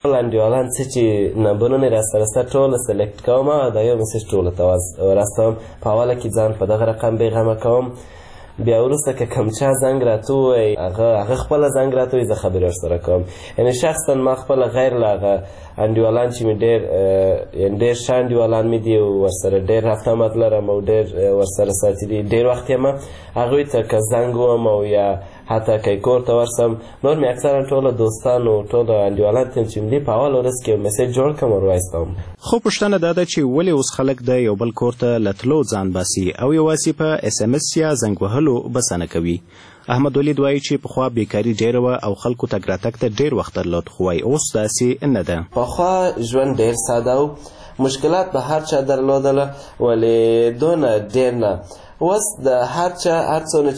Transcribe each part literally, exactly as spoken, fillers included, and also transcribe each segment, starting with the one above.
انډیوالان څه چې نمبرونه یې راسره سته ټوله سلیکټ کوم او د یو میسج ټولو ته ورستوم. په اوله کې ځان په دغه رقم بېغمه کوم، بیا وروسته که کوم چا زنګ راته ووایي هغه خپله زنګ راته وایي، زه خبرې ورسره کوم. یعنې شخصا ما خپله غیر له هغه انډیوالان چې مې ډېر یعنې ډېر ښه انډیوالان مې دي ورسره ډېر رفت لرم او ډېر ورسره ساتي دي، ډېر وخت یم هغوی ته که زنګ وم او یا حتی که کور ته ورسم نور مې اکثرا ټوله دوستانو ټوله انډیوالان ته چې مې په اول ورځ کې یو میسج جوړ کړم ور وایستوم. خو پوښتنه دا ده چې ولې اوس خلک د یو بل کور ته له تلو ځان باسي او یوازې په اس ام اس یا زنګ وهلو بسنه کوي؟ احمد ولید وایي چې پخوا بیکاري ډېره وه او خلکو تګ راتګ ته ډېر وخت درلود، خو وایي اوس داسې نه ده. پخوا ژوند ډېر ساده و، مشکلات به هر چا درلودله ولې دونه ډېر نه. اوس د هر چا هر څونه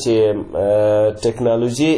چې ټکنالوژي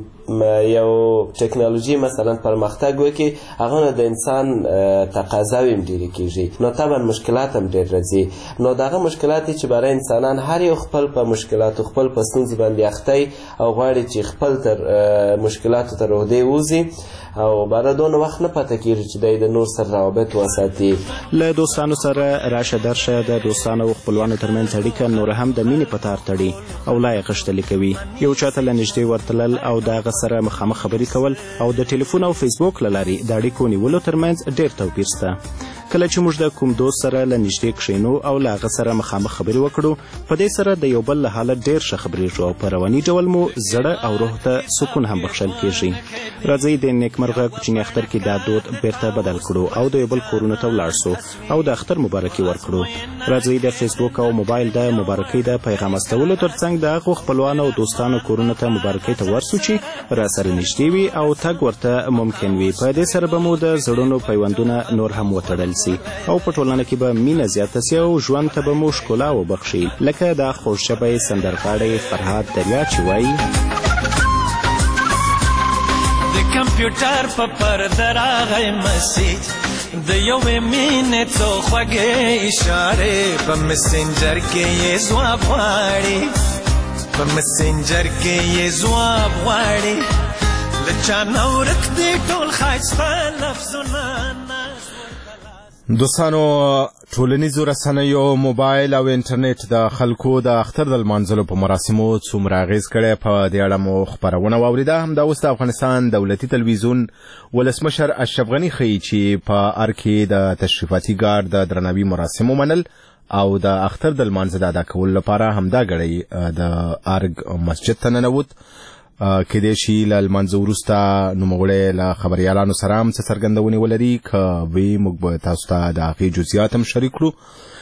یو ټکنالوژي مثلا پرمختګ وکړي هغه نه د انسان تقاضاوې هم ډېرې کېږي، نو طبعا مشکلات هم ډېر راځي. نو دغه مشکلات چې برای انسانان هر یو خپل په مشکلاتو خپل په ستونزو باندې اختی او غواړي چې خپل تر مشکلاتو تر عهدې ووځي او برای دونه وخت نه پته کېږي چې دی د نور سره روابط وساتي. له دوستانو سره راشه درشه د دوستانو او خپلوانو ترمنځ اړیکه نوره هم د مینې په تار تړي او لا یې غښتلې کوي. یو چا ته له نږدې ورتلل او د هغه سره مخامخ خبرې کول او د ټلیفون او فیسبوک له لارې د اړیکو نیولو ترمنځ ډېر توپیر شته. کله چې موږ د کوم دوست سره له نږدې کښېنو او له هغه سره مخامخ خبرې وکړو په دې سره د یو بل له حاله ډېر ښه خبرېږو او په رواني ډول مو زړه او روح ته سکون هم بخښل کېږي. راځئ د نیکمرغه کوچني اختر کې دا دود بیرته بدل کړو او د یو بل کورونو ته ولاړ سو او د اختر مبارکي ورکړو. راځئ د فیسبوک او موبایل د مبارکۍ د پیغام استولو ترڅنګ د هغو خپلوانو او دوستانو کورونو ته مبارکۍ ته ورسو چې راسره نږدې وي او تګ ورته ممکن وي. په دې سره به مو د زړونو پیوندونه نور هم وتړل سي او په ټولنه کې به مینه زیاته سي او ژوند ته به مو ښکلا وبخښي، لکه دا خوشژبی سندرغاړی فرهاد دریا چې وایي د کمپیوټر په پرده راغی مسیج د یوې مینې څو خوږې اشارې په مسنجر کې یې ځواب غواړي په مسنجر کې یې ځواب غواړي له چا نه ورک دي ټول ښایسته لفظونه. دوستانو ټولنیزو رسنیو موبایل او انټرنیټ د خلکو د اختر د لمانځلو په مراسمو څومره اغېز کړی په دې اړه مو خپرونه واورېده. همدا اوس د افغانستان دولتي تلویزیون ولسمشر اشرف غني ښیي چې په ار کې د تشریفاتي ګارډ د درناوي مراسمو منل او د اختر د لمانځه د ادا کولو لپاره همدا ګړی د ارګ مسجد ته ننوت. کېدای شي له لمانځه وروسته نوموړی له خبریالانو سره هم څه څرګندونې ولري، که وی موږ به تاسو ته د هغې جزئیات هم شریک کړو.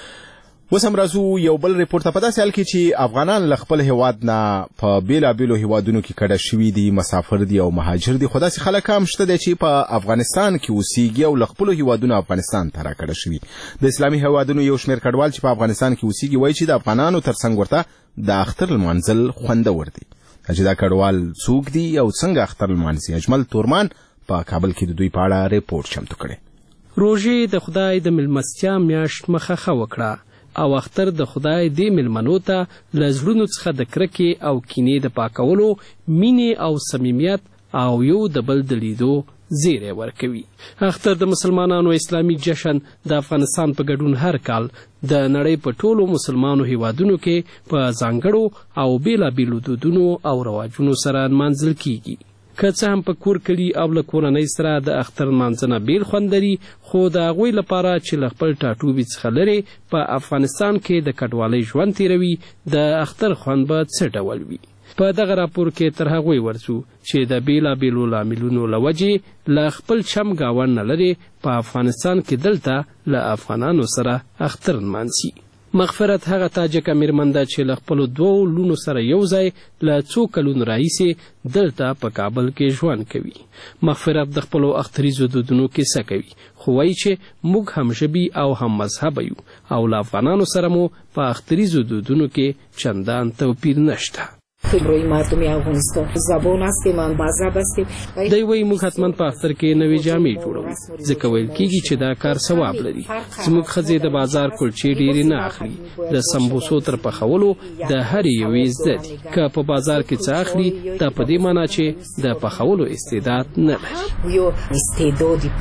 اوس هم راځو یو بل ریپورټ ته. په داسې حال کې چې افغانان له خپل هیواد نه په بېلابېلو هیوادونو کې کډه شوي دي، مسافر دي او مهاجر دي، خو داسې خلک هم شته دی چې په افغانستان کې اوسېږي او له خپلو هیوادونو افغانستان ته راکډه شوي. د اسلامي هیوادونو یو شمېر کډوال چې په افغانستان کې اوسېږي وایي چې د افغانانو تر څنګ ورته د اختر لمانځل خوندور دي. چې دا کډوال څوک دي او څنګه اختر لمانځي؟ اجمل تورمان په کابل کې د دوی په اړه ریپورټ چمتو کړی. روژې د خدای د مېلمستیا میاشت مخه وکړه او اختر د خدای دې مېلمنو ته له زړونو څخه د کرکې او کینې د پاکولو، مینې او صمیمیت او یو د بل د لیدو زیری ورکوي. اختر د مسلمانانو اسلامي جشن د افغانستان په ګډون هر کال د نړۍ په ټولو مسلمانو هیوادونو کې په ځانګړو او بېلابېلو دودونو او رواجونو سره نمانځل کیږي. که څه هم په کور کلي او له کورنۍ سره د اختر لمانځنه بیل خوند لري، خو د هغوی لپاره چې له خپل ټاټوبي څخه لرې په افغانستان کې د کډوالۍ ژوند تیروي، د اختر خوند به څه ډول وي؟ په دغه راپور کې تر هغوی ورځو چې د بېلابېلو لاملونو له وجې له خپل چم ګاونډ نه لرې په افغانستان کې دلته له افغانانو سره اختر نمانځي. مغفرت هغه تاجکه مېرمن ده چې له خپلو دوو لونو سره یو ځای له څو کلونو راهیسې دلته په کابل کې ژوند کوي. مغفرت د خپلو اختریزو دودونو کیسه کوي، خو وایي چې موږ هم ژبي او هم مذهبه یو او له افغانانو سره مو په اختریزو دودونو کې چندان توپیر نشته. روی مردم افغانستان زبان هستیم مذهب هستیم دی وایي موږ حتما په اختر کې نوې جامې جوړوو ځکه ویل کېږي چې دا کار ثواب لري. زموږ ښځې د بازار کلچې ډېرې نه اخلي. د سمبوسو تر پخولو د هرې یوې زده دي. که په بازار کې څه اخلي دا په دې معنا چې د پخولو استعداد نه لري. یو استعدادی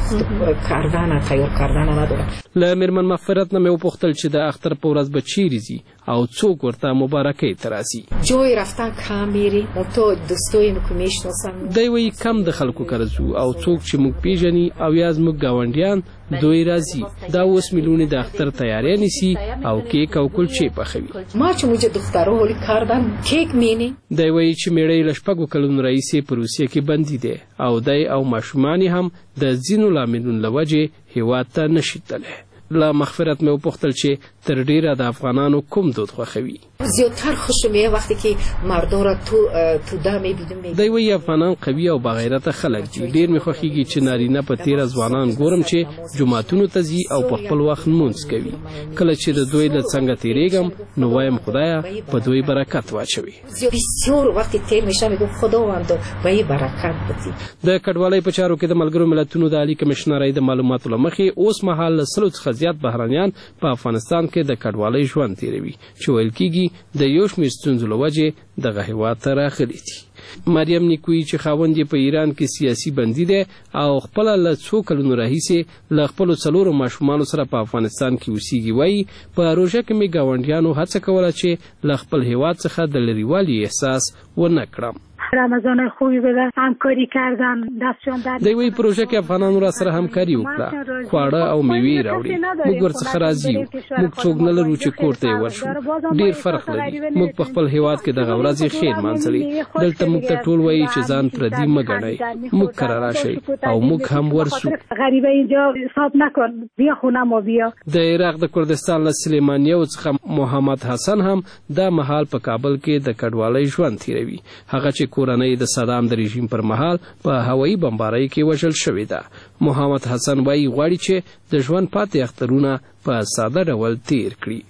کردن تیار کردن نداره. له میرمن مغفرت نه مې وپوښتل چې د اختر په ورځ به چیرې ځي او څوک ورته مبارکۍ ته راځي. جای رفتن کم میری تو دوستای مو که میشناسم دی وایي کم د خلکو کره ځو او څوک چې موږ پیژني او یا زموږ ګاونډیان دوی راځي. دا اوس میلیونې د اختر تیاری نیسي او کیک او کلچې پخوي. ما چې موږ دخترو هولي کاردن کیک مینی. دی وایي چې میړه له شپږو کلونو راهیسې په روسیه کې بندي دی او دی او ماشومان هم د ځینو لاملونو له وجې هېواد ته نشي تللی. له مغفرت مې وپوښتل چې تر ډیره د افغانانو کوم دود خوښوي. زیاتر خوشم میاد وقتی که مردم را تو توده میبینم. دی وایي افغانان قوي او باغیرته خلک دي. ډیر مې خوښیږي چې نارینه په تیره ځوانان ګورم چې جوماتونو ته ځي او په خپل وخت لمونځ کوي. کله چې د دوی له څنګه تیریږم نو وایم خدایه په دوی برکت واچوي. بسیار وقتی تیر میشم میگم خداوند به یې برکت بدي. د کډوالۍ په چارو کې د ملګرو ملتونو د عالی کمشنرۍ د معلوماتو له مخې اوس مهال له سلو څخه زیات بهرنیان په افغانستان کې د کډوالۍ ژوند تیروي چې ویل کېږي د یو شمېر ستونزو له وجې دغه هېواد ته راغلي دي. مریم نیکویي چې خاوند یې په ایران کې سیاسي بندي دی او خپله له څو کلونو راهیسې له خپلو څلورو ماشومانو سره په افغانستان کې اوسیږي وایي په روژه کې مې ګاونډیانو هڅه کوله چې له خپل هېواد څخه د لرېوالي احساس ونه کړم. رمضان خوبی بده همکاری کردن دستشان در دی وی پروژه کې افغانانو را سره همکاري وکړه. خواړه او میوې راوړي. موږ ورڅخه راضي یو. موږ څوک نه لرو چې کور ته یې ورشو. ډېر فرق لري. موږ په خپل هېواد کې دغه ورځې خیر مانځلې. دلته موږ ته ټول وایي چې ځان پردي مه ګڼئ. موږ کره راشئ او موږ هم ورسو. غریبه اینجا حساب نکن بیا خونه ما بیا. د عراق د کردستان له سلیمانیو څخه محمد حسن هم دا مهال په کابل کې د کډوالۍ ژوند تیروي. هغه چې کورنۍ د صدام د رژیم پر مهال په هوایي بمبارۍ کې وژل شوې ده. محمد حسن وایي غواړي چې د ژوند پاتې اخترونه په ساده ډول تیر کړي.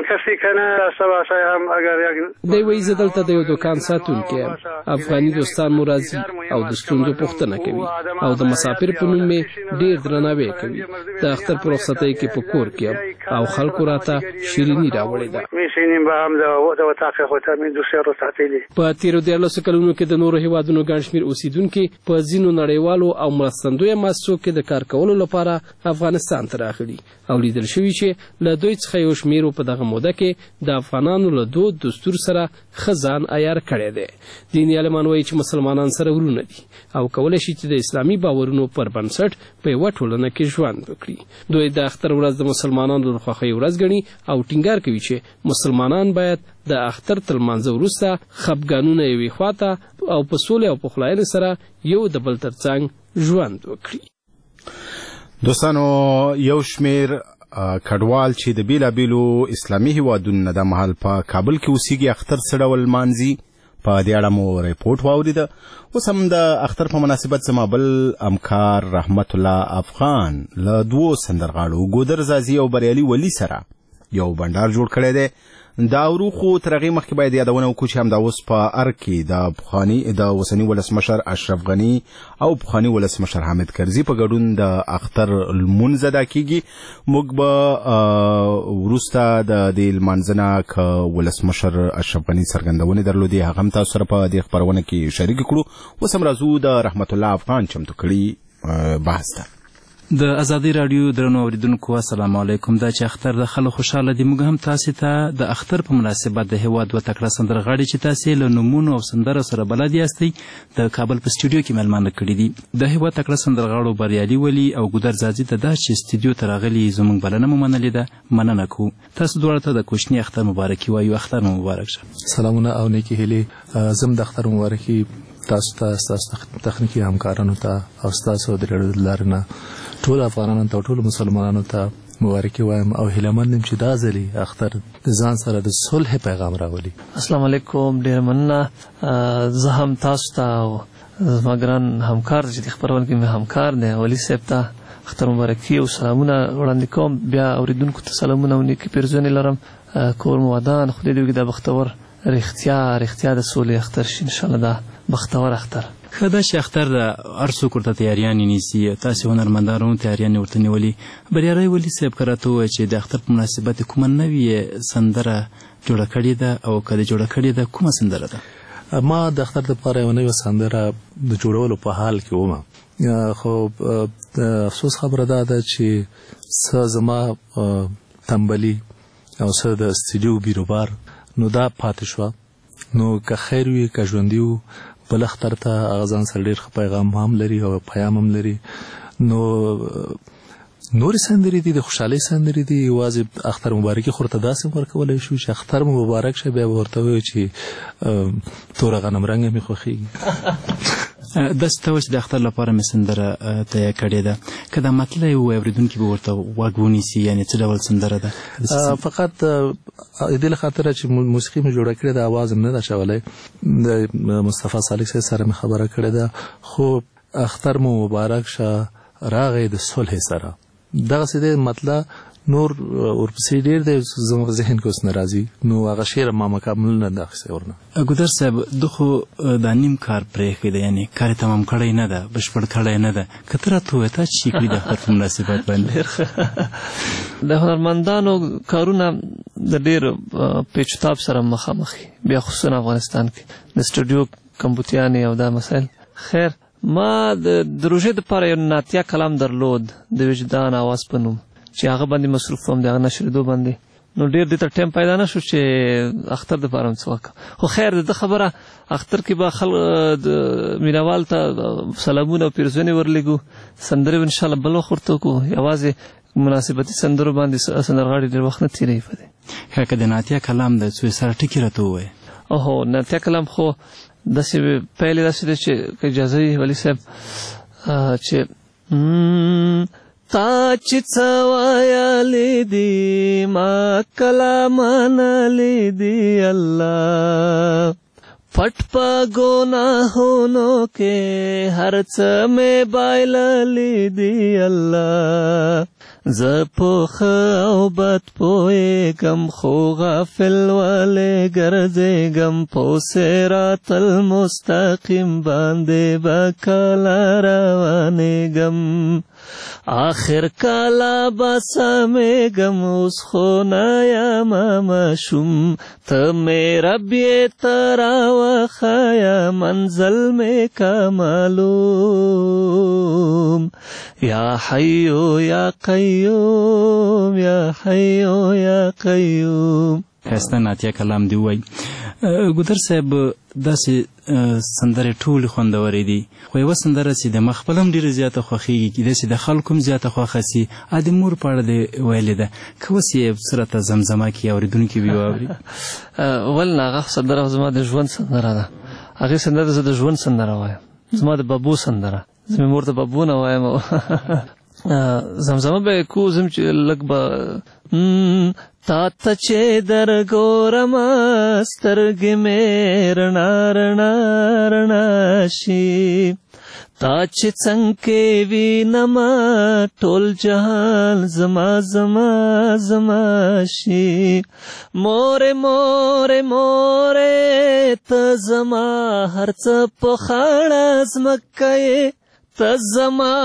دی وایي زه دلته د یو دوکان ساتونکی یم. افغاني دوستان مو راځي او د ستونزو پوښتنه کوي او د مسافر په نوم مې ډېر درناوی کوي. د اختر په رخصتۍ کې په کور کې یم او خلکو راته شیریني راوړې ده. په تیرو دیارلسو کلونو کې د نورو هېوادونو ګڼ شمېر اوسیدونکي په ځینو نړیوالو او مرستندویه مؤسسو کې د کار کولو لپاره افغانستان ته راغلي او لیدل شوي چې له دوی څخه یو شمېرو په دغه موده کې د افغانانو له دود دستور سره ښه ځان عیار کړی دی. دیني عالمان وایي چې مسلمانان سره ورونه دي او کولی شي چې د اسلامي باورونو پر بنسټ په یوه ټولنه کې ژوند وکړي. دوی د اختر ورځ د مسلمانانو د خوښۍ ورځ ګڼي او ټینګار کوي چې مسلمانان باید د اختر تر لمانځه وروسته خپګانونه یوې خواته او په سولې او پخلاینې سره یو د بل تر څنګ ژوند وکړي. دوستانو یو شمېر کډوال چې د بیلابیلو اسلامي هیوادونو نه د مهال په کابل کې اوسیږي اختر څه ډول لمانځي په دې اړه مو ریپورټ واوریده. اوس هم د اختر په مناسبت زما بل همکار رحمت الله افغان له دوو سندرغاړو ګودر زازي او بریالي ولی سره یو بنډار جوړ کړی دی. دا ورو خو تر هغې مخکې باید یادونه وکړو چې همدا اوس په ارګ کې د پخواني د اوسني ولسمشر اشرف غني او پخواني ولسمشر حامد کرزي په ګډون د اختر لمونځ ادا کېږي. موږ به وروسته د دې لمانځه نه که ولسمشر اشرف غني څرګندونې درلودې هغه هم تاسو سره په دې خپرونه کې شریک کړو. اوس هم راځو د رحمت الله افغان چمتو کړي بحث ته. د ازادي راډیو درنو اوریدونکو السلام علیکم. دا چې اختر د خلکو خوشاله دي موږ هم تاسو ته د اختر په مناسبت د هیواد و تکړه سندرغاړي چې تاسو له نومونو او سندرو سره بلد یاستئ د کابل په سټوډیو کې ملمانه کړي دي. د هیواد تکړه سندرغاړو بریالي ولی او ګودر زازي ته دا چې سټوډیو ته راغلي زموږ بلنه مو منلې ده مننه کوو. تاسو دواړو ته د کوچني اختر مبارکي وایو. اختر مو مبارک شه. سلامونه او نیکی هیلې. زم د اختر مبارکي تاسو ته تاسو تخنیکی همکارانو ته او تاسو د رادیو لارنه ټول افغانانو ته ټول مسلمانانو ته مبارکي وایم او هیله مند چې دا ځلې اختر ځان سره د صلح پیغام راولي. السلام علیکم. ډیر مننه. زه هم تاسو ته زما ګران همکار چې د خبرونه کې مې همکار دی ولی صاحب ته اختر مبارکي او سلامونه وړاندې کوم. بیا اوریدونکو ته سلامونه او نیکی پیرزونې لرم. کور مو ودان خدای دې وکړي دا بختور رښتیا رښتیا د سولې اختر شي انشاءالله دا بختور اختر. ښه ده چې اختر د هر څوک ورته تیاریانې نیسي، تاسې هنرمندانو تیاریانې ورته نیولي. بریالي ولي صاحب که راته ووایه چې د اختر په مناسبت کومه نوې سندره جوړه کړې ده او که دې جوړه کړې ده کومه سندره ده؟ ما د اختر دپاره یوه نوې سندره د جوړولو په حال کې ومه، خو افسوس خبره دا ده چې څه زما تنبلي او څه د استودیو بیروبار نو دا پاتې شوه. نو که خیر وي که ژوندي وو بل اختر ته هغه ځان سره ډېر ښه پیغام هم لري او پیام هم لري. نو نورې سندرې دي د خوشحالۍ سندرې دي، یوازې اختر مبارکي خو ورته داسې ورکولی شو چې اختر مو مبارک شه، بیا به ورته ووایو چې توره غنم رنګه مې خوښېږي. داسې ته وایي چې د اختر لپاره مې سندره تیار کړې ده، که دا مطلع یې ووایي اورېدونکي به ورته غوږ ونیسي، یعنې څه ډول سندره ده؟ فقط د دې له خاطره چې موسیقي مې جوړه کړې ده، اواز هم نه ده اچولی، د مصطفی صالح صاحب سره مې خبره کړې ده. خو اختر مو مبارک شه راغی د صلح سره، دغسې دی مطلع. نور ورپسې ډېر دی زما ذهن کې اوس نه راځي، نو هغه شعر ما مکمل نه ده اخیستی ورنه. ګودر صاحب ده خو دا نیم کار پرېښی دی، یعنې کار یې تمام کړی نه ده، بشپړ کړی نه ده. که ته راته ووایې تا چې کړي د اختر په مناسبت باندې؟ د هنرمندانو کارونه د ډېر پیچتاب سره مخامخ بیا خصوصا افغانستان کې د سټوډیو کمپوتیانې او دا مسایل. خیر ما د روژې دپاره یو ناتیه کلام درلود د وجدان آواز په نوم چې هغه باندې مصروف وم، د هغه نشرېدو باندې. نو ډېر دې ته ټایم پیدا نه شو چې اختر دپاره هم څه وکړم. خو خیر د ده خبره اختر کې به خلک مینوال ته سلامونه او پیرزونې ورلېږو، سندرې به انشاءالله بل وخت ورته وکړو، یوازې مناسبتي سندرو باندې سندرغاړي ډېر وخت نه تېروي په دې. ښه که د ناتیه کلام د څو سره ټکي راته ووایې؟ اوهو ناتیه کلام خو داسې پیل یې داسې دی چې که اجازه وي ولي صاحب چې تا چې څه ویلې دي ما کله منلې دي الله، پټ په ګناهونو کې هر څه مې بایللې دي الله، زه په ښه او بد پوهېږم خو غافل ولې ګرځېږم، په صراط المستقیم باندې به کله روانېږم، آخر کله به سمېږم اوس خو نه یمه ماشوم، ته مې رب یې ته راوښیه منزل مې که معلوم، یا حیو یا قیوم یا حیو یا قیوم. ښایسته ناتیه کلام دې ووایي. ګودر صاحب داسې سندرې ټولې خوندورې دي، خو یوه سندره چې د ما خپله هم ډېره زیاته خوښېږي، کیدای شي د خلکو هم زیاته خوښه سي، ا د مور په اړه دې ویلې ده، که اوس یې څه راته زمزمه کړي اورېدونکي به یې واوري. ولې نه، هغه سندره زما د ژوند سندره ده، هغې سندره زه د ژوند سندره وایم، زما د بابو سندره، زه مې مور د بابو نه وایم. زمزمه به یې کو زم چې لږ به تا ته چې در ګورمه سترګې مې رڼا رڼا رڼا شي، تا چې څنګه وینمه ټول جهان زما زما زما شي، مورې مورې مورې ته زما هر څه په خړه ځمکه یې، ته زما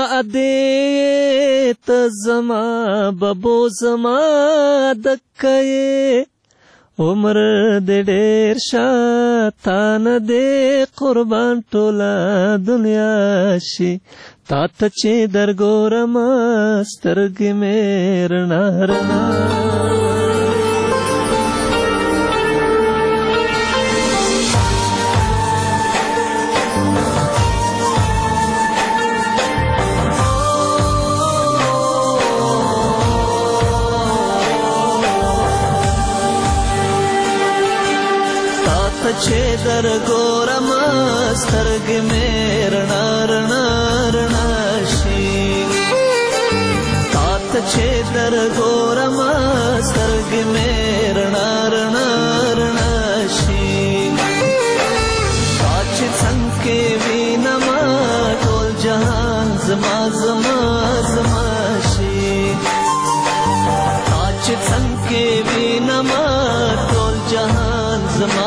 ادې ته زما ببو زما دکه یې، عمر دې ډېر شه تا نه دې قربان ټوله دنیا شي، تا ته چې در ګورمه سترګې مې رڼا رڼا. چې در ګورم سترګې مې رڼا رڼا رڼا شي، تا ته چې در ګورم سترګې مې رڼا رڼا رڼا شي، تا چې څنګه وینم ټول جهان زما زما زما شي، تا چې څنګه وینم ټول جهان زما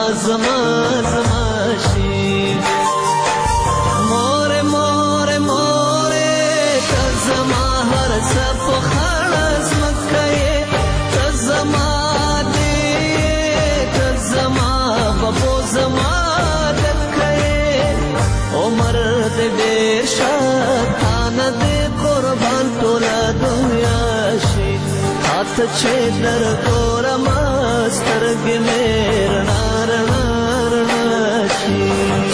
ته چې در ګورم سترګې مې رڼا رڼا رڼا شي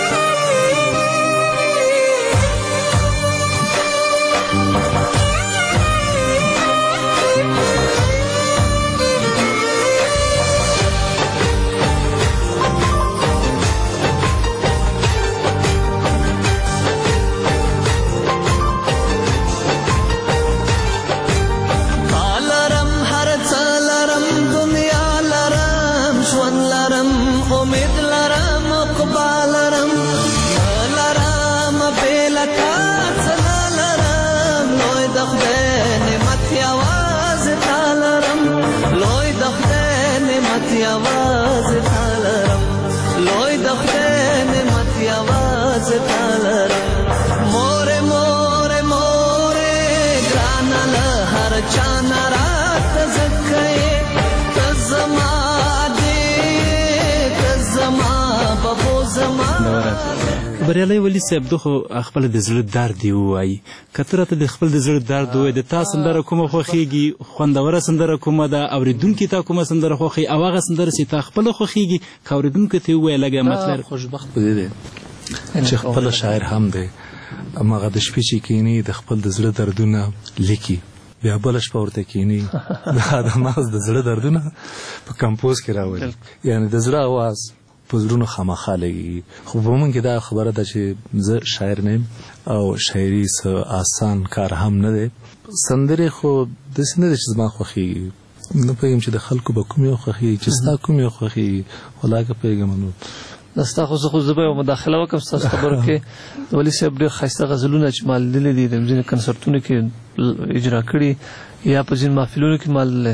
بریالی ولی صاحب دو خو خپل د زړه درد دی وایي که ته راته د خپل د زړه درد ووایي د تا سندره کومه خوښېږي خوندوره سندره کومه ده اورېدونکي تا کومه سندره خوښوي او هغه سندره چې تا خپله خوښېږي که اورېدونکو ته یې ووایه لږه مطلب خوشبخت په دې دی چې خپله شاعر هم دی هماغه د شپې چې کښېني د خپل د زړه دردونه لیکي بیا بله شپه ورته کښېني دا د مغز د زړه دردونه په کمپوز کې راولي یعنې د زړه اواز په زړونو خامخا لګېږي خو په موږ کې دا خبره ده چې زه شاعر نه یم او شاعري څه آسان کار هم نه دی سندرې خو داسې نه دی چې زما خوښېږي نه پوهېږم چې د خلکو به کوم یو خوښېږي چې ستا کوم یو خوښېږي ولا که پوهېږم نو دا ستا خو زه خو زه به یو مداخله وکړم ستاسو خبرو کې د ولي صاحب ډېر ښایسته غزلونه چې ما لیدلي دي د ځینې کنسرتونو کې اجرا کړي یا په ځینې محفلونو کې ما لیدلی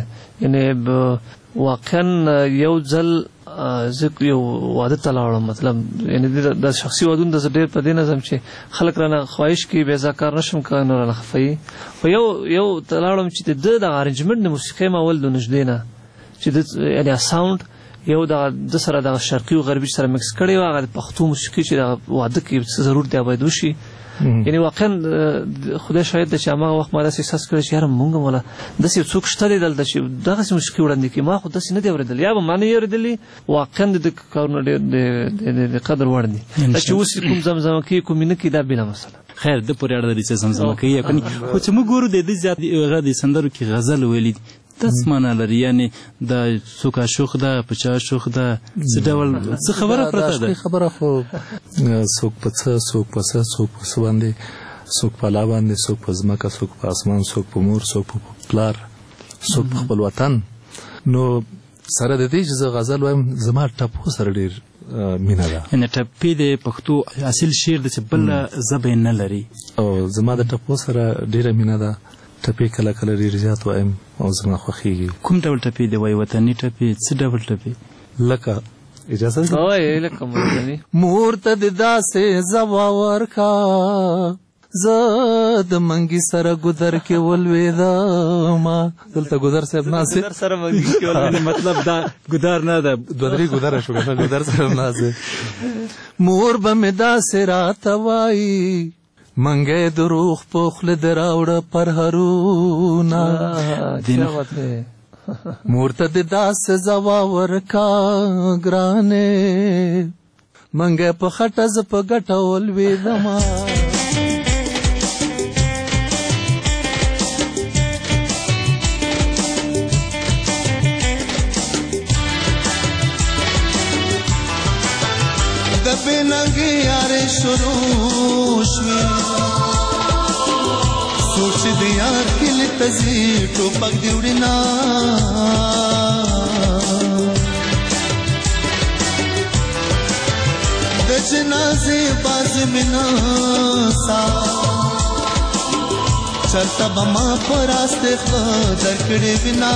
یعنې واقعا یو ځل زه یو واده ته لاړم مطلب یعنې د شخصي ودونو د زه ډېر په دې نظم چې خلک رانه خواهش کوي بیا زه کار نشم کولی نو رانه خفوي خو یو یو ته لاړم چې د ده دغه ارنجمنټ د موسیقۍ ما ول د نږدې نه چې د یعنې ساوند یو دغه د سره دغه شرقي او غربي سره مکس کړی و هغه د پښتو موسیقي چې دغه واده کې څه ضرور دی باید وشي یعنې واقعا خدای شاید ده چې هماغه وخت ما داسې احساس کړی چې یاره مونږ هم والا داسې یو څوک شته دی دلته چې دغسې موسیقي وړاندې کړي ما خو داسې نه دی اورېدلی یا به ما نه یې اورېدلي واقعا د ده کارونه ډېر د قدر وړ دي دا چې اوس کوم زمزمه کوي کوم یې نه کوي دا بېله مسله خیر ده پورې اړه لري چې زمزمه کوي یا کني خو چې موږ ګورو د ده زیات هغه د سندرو کې غزل ویلي دي دا څه معنا لري یعنې دا څوک عاشق ده په چا عاشق ده څه ډول څه خبره پرته ده خبره خو څوک په څه څوک په څه څوک په څه باندې څوک په لا باندې څوک په ځمکه څوک په اسمان څوک په مور څوک په پلار څوک په خپل وطن نو سره د دې چې زه غزل وایم زما ټپو سره ډېر مینه ده یعنې ټپې د پښتو اصل شعر د چې بله ژبه یې نه لري او زما د ټپو سره ډېره مینه ده ټپې کله کله ډېر زیات وایم او زما خوښېږي کوم ډول ټپې دی وایي وطني ټپې څه ډول ټپې لکه اجازه ده وایي لکه وطني مور ته د داسې ځواب ورکړه زه د منګي سره ګودر کې ولوېدم دلته ګودر صاحب ناست ګودر سره منګي کې ولوېدم مطلب دا ګودر نه ده دوه درې ګودره شو که ګودر صاحب ناست مور به مې داسې راته وایي منګی دروغ په خوله دې راوړه پرهرونه مور ته دې داسې ځواب ورکړه ګرانې منګی په خټه زه په ګټه ولوېدمه د بېننګې یارې شروع شوې سوچ د یار کلي ته ځي ټوپک دې وړي نه د جنازې باز مې ناسا چرته به ما په راستې ښه درکړې وینا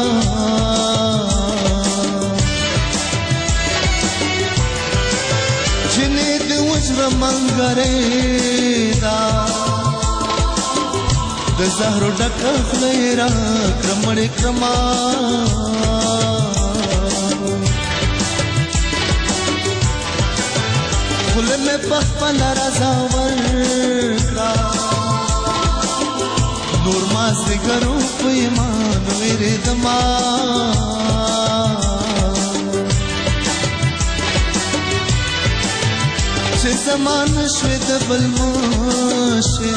جنې د وجره منګرې دا د زهرو ډکه خوله یې راکړه مړې کړما خوله مې په خپله رضا ورکړه نو نور مازدیګرو په ایمان ویرېدما چې زمان شوې د بل مشې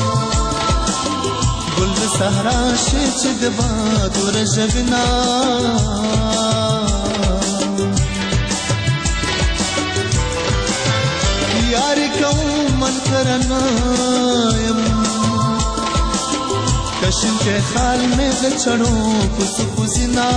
ګل د صحرا شي چې د باد ورژوینا یاري کوم من کرنا یم کشن کے خال میں د چړو پس پسینا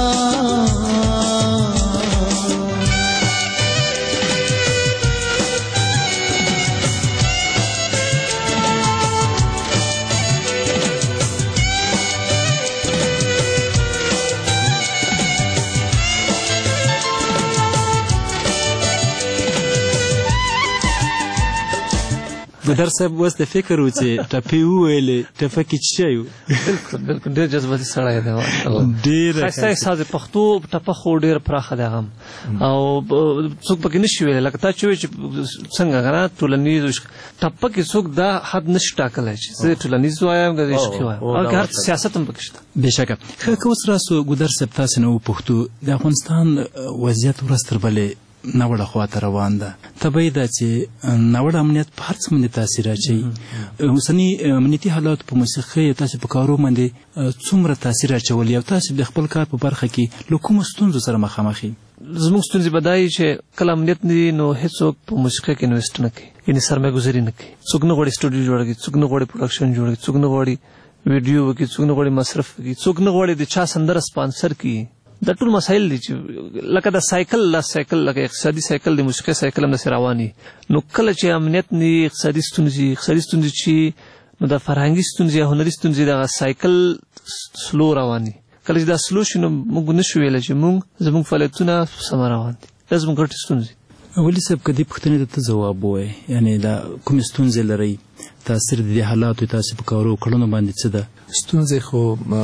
ګودر صاحب اوس د فکر و چې ټپې وویلې ټپه کې څه شی و بالکل بالکل ډېر جذباتي سړی دی ډېر ښایسته احساس دی پښتو ټپه خو ډېر پراخه دی هغه او څوک پکې نشي ویلی لکه تا چې وایي چې څنګه که نه ټولنیز ټپه کې څوک دا حد نشي ټاکلی چې زه ټولنیز وایم که عشقي وایم او که هر سیاست هم پکې شته بېشکه ښه که اوس راسو ګودر صاحب تاسې نه وپوښتو د افغانستان وضعیت ورځ تر بلې ناوړه خواته روان ده طبیعي ده چې ناوړه امنیت په هر څه باندې تاثیر اچوي اوسني امنیتي حالات په موسیقۍ او تاسې په کارو باندې څومره تاثیر اچولی او تاسې د خپل کار په برخه کې له کومو ستونزو سره مخامخ یې زموږ ستونزې به دا وي چې کله امنیت نه وي نو هېڅوک په موسیقۍ کې انویسټ نه کوي یعنې سرمایه ګذاري نه کوي څوک نه غواړي سټوډیو جوړه کړي څوک نه غواړي پروډکشن جوړه کړي څوک نه غواړي ویډیو وکړي څوک نه غواړي مصرف وکړي څوک نه غواړي د چا سندره سپانسر کړي دا ټول مسایل دي چې لکه د سایکل لا سایکل لکه اقتصادي سایکل د موسیقۍ سایکل هم داسې روان وي نو کله چې امنیت نه وي اقتصادي ستونزې اقتصادي ستونزې چې نو د فرهنګي ستونزې یا هنري ستونزې دغه سایکل سلو روان وي کله چې دا سلو شي نو موږ نشو ویلی چې موږ زموږ فعالیتونه سمه روان دي دا زموږ ګټې ستونزې ولي صاحب که دې پوښتنې ته ته ځواب ووایې یعنې دا کومې ستونزې لرئ تاثیر د دې حالاتو تاسې په کارو کړنو باندې څه ده ستونزې خو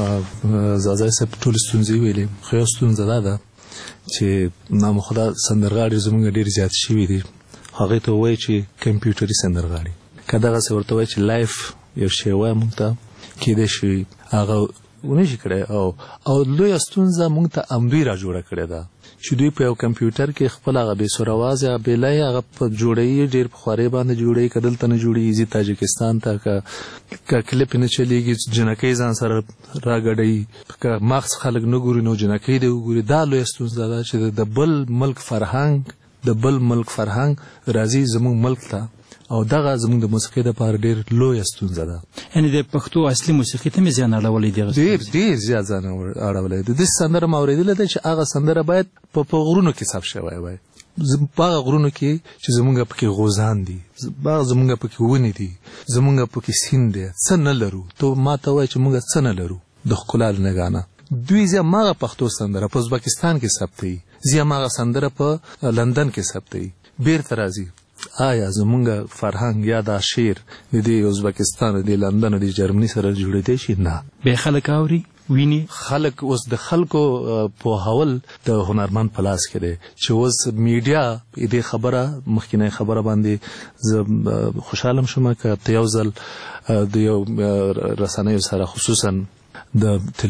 زازای صاحب ټولې ستونزې ویلې خو یو ستونزه دا ده چې نامخدا سندرغاړي زموږ ډېر زیات شوي دي هغې ته ووایي چې کمپیوټري سندرغاړي که دغسې ورته وایي چې لایف یو شی وایي موږ ته کیدای شي هغه ونشي کړی او او لویه ستونزه موږ ته همدوی را جوړه کړې ده چې دوی په یو کمپیوټر کې خپل هغه بېسور اواز یا بیلی هغه په جوړوي ډېر په خوارۍ باندې جوړوي که دلته نه جوړېږي ځي تاجکستان ته که که کلیپ نه چلېږي جنکۍ ځان سره راګډوي که مغز خلک نه ګوري نو جنکۍ دې وګوري دا لویه ستونزه ده چې د بل ملک فرهنګ د بل ملک فرهنګ راځي زموږ ملک ته او دغه زموږ د موسیقۍ دپاره ډېر لویه ستونزه ده یعنې د پښتو اصلي موسیقي ته مې زیان اړولی دی ډېر ډېر زیات زیان اړولی دی داسې سندره ما اورېدلې ده چې هغه سندره باید په په غرونو کې ثبت شوی وای په هغه غرونو کې چې زموږ پکې غوزان دي زموږ پکې ونې دي زموږ پکې سیند دی څه نه لرو تو ما ته وایي چې موږ څه نه لرو د ښکلا له نګانه دوی زه ماغه پښتو سندره په ازبکستان کې ثبتوي زه ماغه سندره په لندن کې ثبتوي بیرته راځي آیا زمونږ فرهنګ یا دا شعر د دې ازبکستان د لندن د جرمني سره جوړېدی شي نه بې خلک اوري ویني خلک اوس د خلکو پوهول د هنرمند په لاس کې دی چې اوس میډیا دې خبره مخکینۍ خبره باندې زه خوشحاله شوم که ته یو ځل د یو رسنیو سره خصوصا د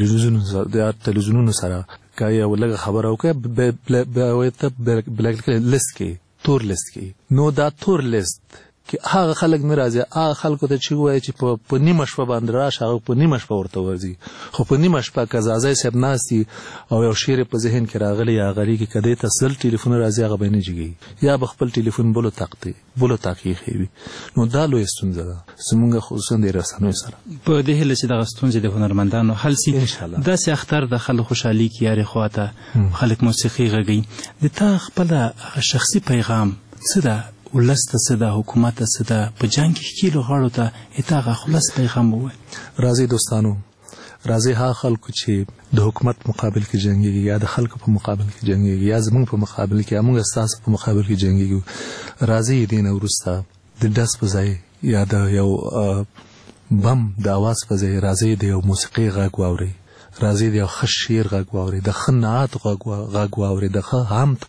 تلویزیونونو سره که یو لږه خبره وکړه بلیک لیست کې تور لیست کې نو دا تور لیست کې هغه خلک نه راځي هغه خلکو ته چې وایي چې په نیمه شپه باندې راشه هغه په نیمه شپه ورته ورځي خو په نیمه شپه که زازی صاحب ناست او یو شعر په ذهن کې راغلی یا غلی کې که دې ته سل ټلیفون راځي هغه به یې نه جګوي یا به خپل ټلیفون بلو تاقتي بلو تاق ایښی وي نو دا لویه ستونزه ده زموږ خصوصا د رسنیو سره په دې هیله چې دغه ستونزې د هنرمندانو حل سي داسې اختر د خلک خوشحالي کې یارې خواته خلک موسیقي غږوي د تا خپله شخصي پیغام څه ده ولس ته څه ده حکومت ته څه ده په جنګ کې ښکېلو غاړو ته یې هغه خلاص پیغام ووایي راځئ دوستانو راځئ هغه خلکو چې د حکومت په مقابل کې جنګېږي یا د خلکو په مقابل کې جنګېږي یا زموږ په مقابل کې یا موږ ستاسو په مقابل کې جنګېږو راځئ دې نه وروسته د ډز په ځای یا د یو بم د اواز په ځای راځئ د یو موسیقۍ غږ واورئ راځئ د یو ښه شعر غږ واورئ د ښه نعت غږ واورئ د ښه حمد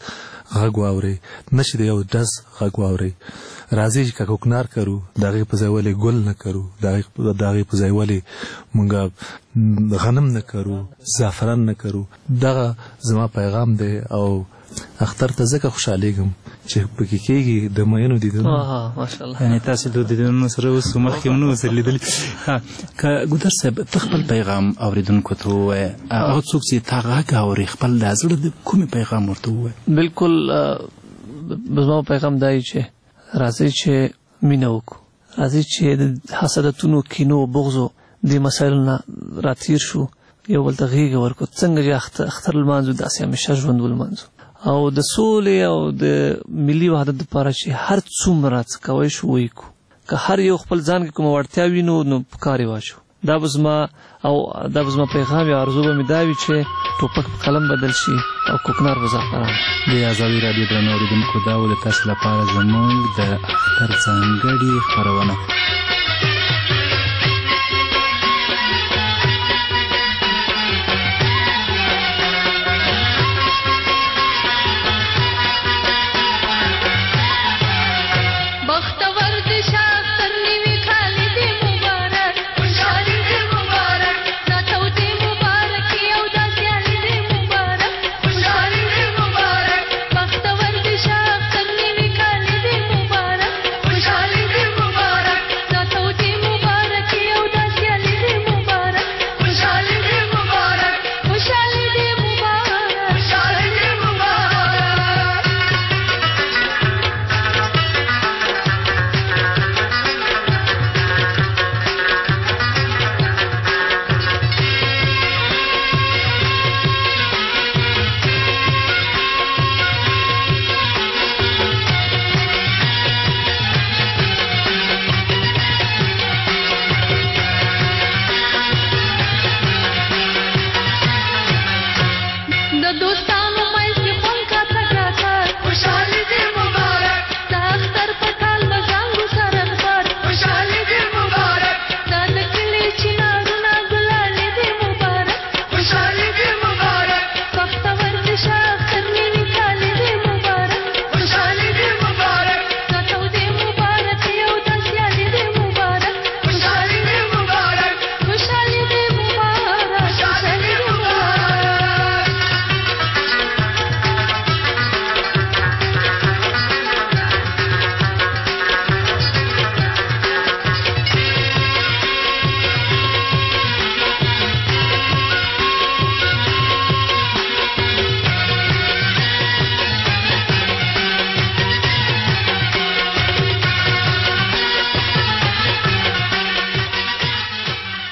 غږ واورئ، نه چې د یو ډز غږ واورئ. راځئ چې که کوکنار کرو د هغې په ځای ولې ګل نه کرو، د هغې په ځای ولې مونږ غنم نه کرو، زعفران نه کرو. دغه زما پیغام دی او اختر ته ځکه خوشحالیږم چې پکې کېږي د مینو دیدنونه. ماشاءالله. یعنې تاسې د دیدنونو سره اوس مخکې هم نه اوسئ لیدلي. که ګودر صاحب ته خپل پیغام اورېدونکو ته ووایه، هغه څوک چې تا غږ اوري خپل د زړه د کومې پیغام ورته ووایه؟ بلکل زما پیغام دا وي چې راځئ چې مینه وکړو، راځئ چې د حسادتونو، کینو، بغضو دې مسایلو نه راتېر شو، یو بل ته غېږه ورکړو. څنګه چې اختر لمانځو داسې همیشه ژوند ولمانځو او د سولې او د ملي وحدت لپاره چې هر څومره څه کوی شو ویې کړو. که هر یو خپل ځان کې کومه وړتیا وینو نو په کار یې واچو. دا به زما او دا به زما پیغام یا ارزو به مې دا وي چې ټوپک په قلم بدل شي او کوکنار به زعفران. د ازادي راډیو درنو اورېدونکو، دا و د تاسو لپاره زموږ د اختر ځانګړې خپرونه.